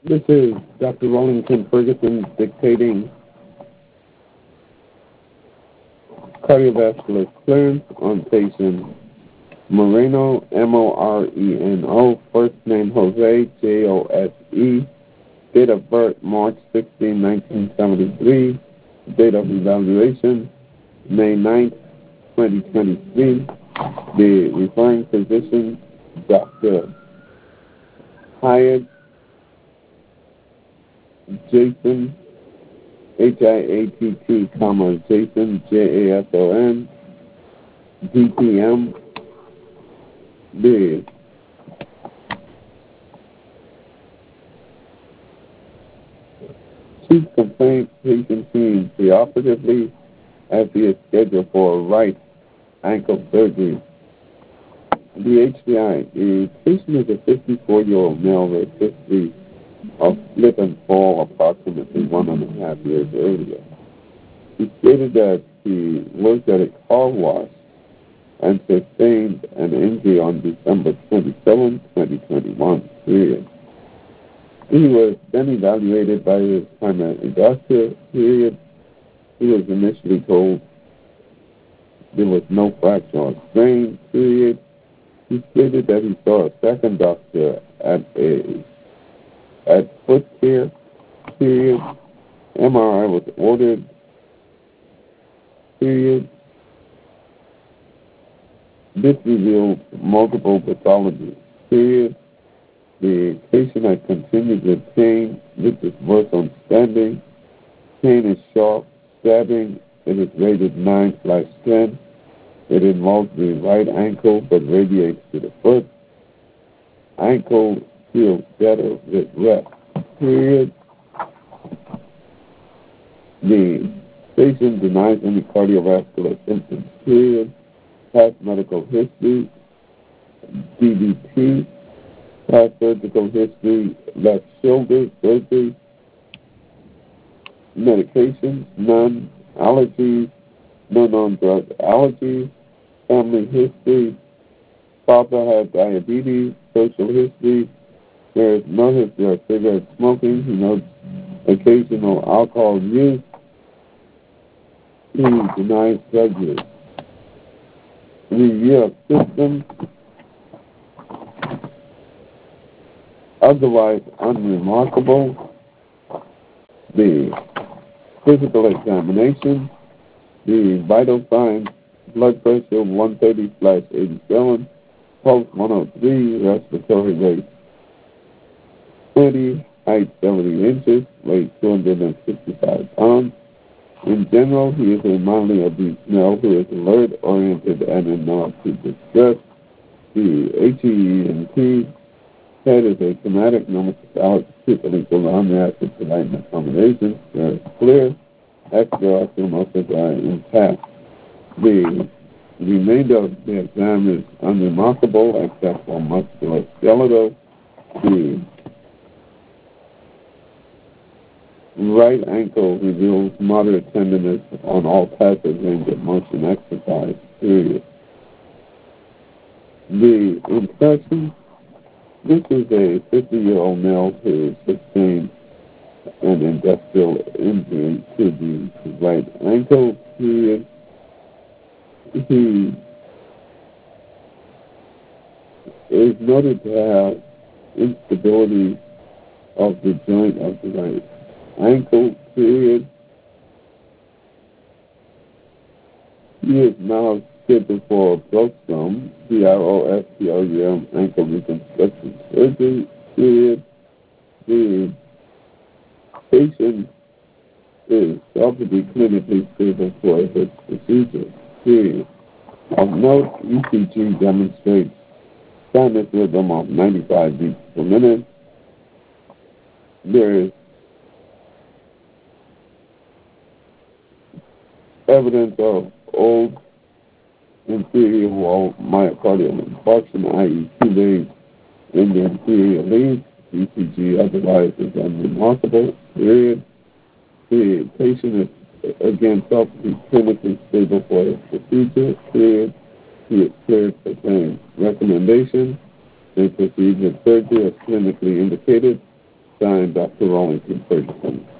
This is Dr. Rollington Ferguson dictating cardiovascular clearance on patient Moreno, Moreno, first name Jose, Jose, date of birth March 16, 1973, date of evaluation May 9, 2023. The referring physician, Dr. Hyatt Jason, Hiatt, Jason, Jason, DPM, the chief complaint patient seen preoperatively as he is scheduled for right ankle surgery. The HDI, the patient is a 54-year-old male with history of slip and fall approximately 1.5 years earlier. He stated that he worked at a car wash and sustained an injury on December 27, 2021, period. He was then evaluated by his primary doctor, period. He was initially told there was no fracture or strain, period. He stated that he saw a second doctor at foot care, period. MRI was ordered, period. This revealed multiple pathologies, period. The patient had continued with pain, which is worse on standing. Pain is sharp, stabbing. It is rated 9/10. It involves the right ankle but radiates to the foot. Ankle feels better with rest, period. The patient denies any cardiovascular symptoms, period. Past medical history, DVT. Past surgical history, left shoulder surgery. Medications, none. Allergies, no known drug allergies. Family history, Papa had diabetes. Social history, there is no history of cigarette smoking. He notes occasional alcohol use. He denies surgery. Review of symptoms, otherwise unremarkable. The physical examination, the vital signs, blood pressure 130/87, pulse 103, respiratory rate 20, height 70 inches, weight 265 pounds. In general, he is a mildly obese male who is alert, oriented, and in no acute distress. The HEENT head is a traumatic pneumocephalic equal to amniotic providing accommodations. There is clear. Extraocular muscles are intact. The remainder of the exam is unremarkable except for musculoskeletal. The right ankle reveals moderate tenderness on all types of range of motion exercise, period. The impression, this is a 50-year-old male who sustained an industrial injury to the right ankle, period. He is noted to have instability of the joint of the right ankle, period. He is now scheduled for Brostrom, BROSTRUM, ankle reconstruction surgery, period. The patient is thought to be clinically stable for his procedure, period. Of note, ECG demonstrates sinus rhythm of 95 beats per minute. There is evidence of old inferior wall myocardial infarction, i.e. two veins in the inferior leads. ECG otherwise is unremarkable, period. The patient is again thought to be clinically stable for his procedure, period. He is cleared for pain. Recommendation, they proceed with surgery as clinically indicated. time, Dr. Rollington Ferguson.